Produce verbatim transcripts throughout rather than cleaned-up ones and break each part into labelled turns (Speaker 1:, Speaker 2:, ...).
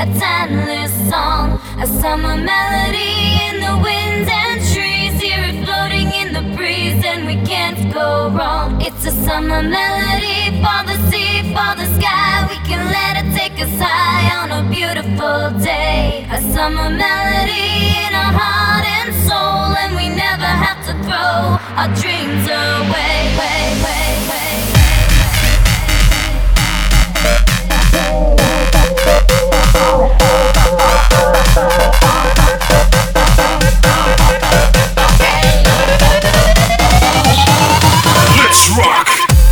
Speaker 1: a timeless song, a summer melody in the winds and trees. Hear it floating in the breeze and we can't go wrong. It's a summer melody for the sea, for the sky. We can let it take us high on a beautiful day. A summer melody in our heart and soul, and we never have to throw our dreams away. Way, way, way.
Speaker 2: Let's rock!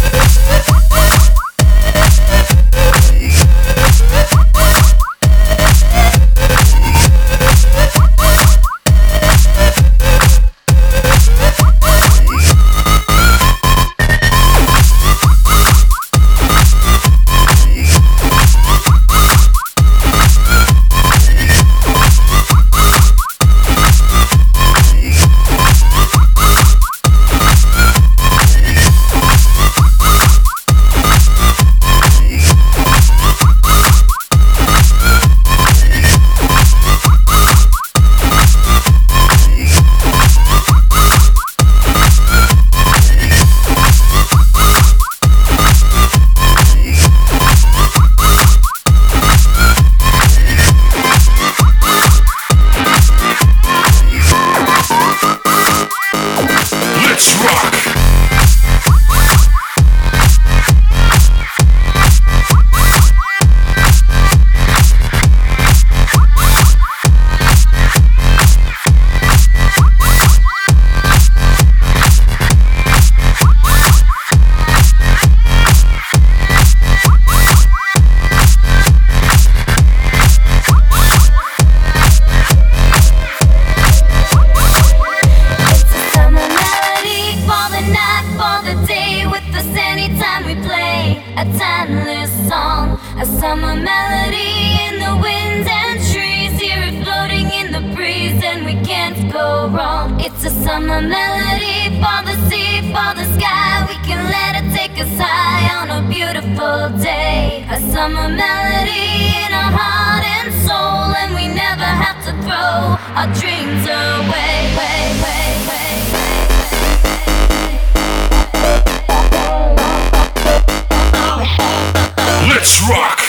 Speaker 1: A timeless song, a summer melody in the winds and trees. Hear it floating in the breeze and we can't go wrong. It's a summer melody for the sea, for the sky. We can let it take us high on a beautiful day. A summer melody in our heart and soul, and we never have to throw our dreams away. Way, way, way.
Speaker 2: Let's rock!